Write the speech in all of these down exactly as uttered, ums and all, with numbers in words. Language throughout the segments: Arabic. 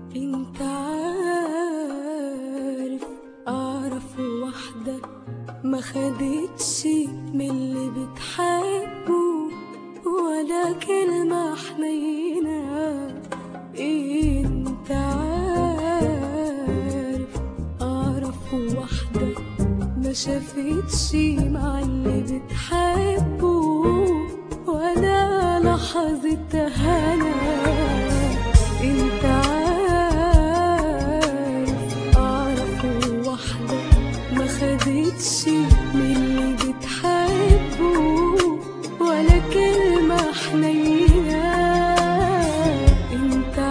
انت عارف اعرف واحدة ما خدتش من اللي بتحبه ولا كلمة حنينة. انت عارف اعرف واحدة ما شافتش مع اللي بتحبه ولا لحظة هنا. انت عارف اعرف واحدة ما خدتش من اللي بتحبه ولا كلمة حنينة. انت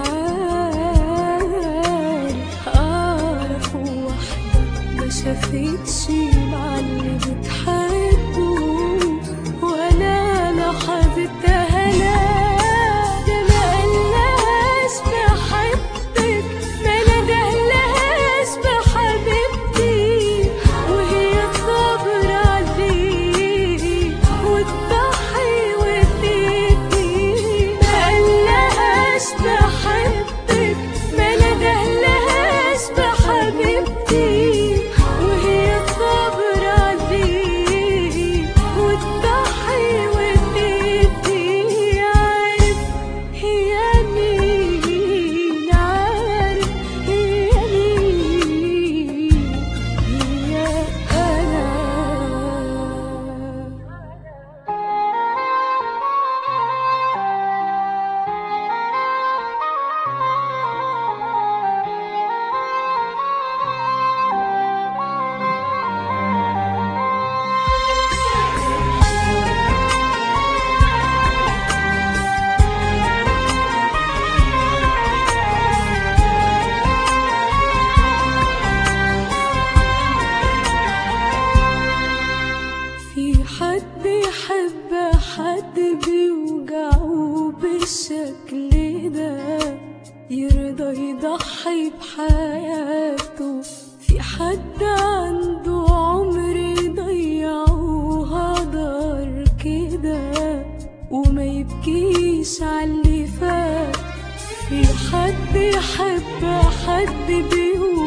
عارف اعرف واحدة ما شافتش مع اللي بتحبه ولا لحظة هنا. حد يحب حد بيوجعه بالشكل ده يرضى يضحي بحياته. في حد عنده عمر يضيعه هدر كده وما يبكيش عاللي فات. في حد يحب حد بيوجعه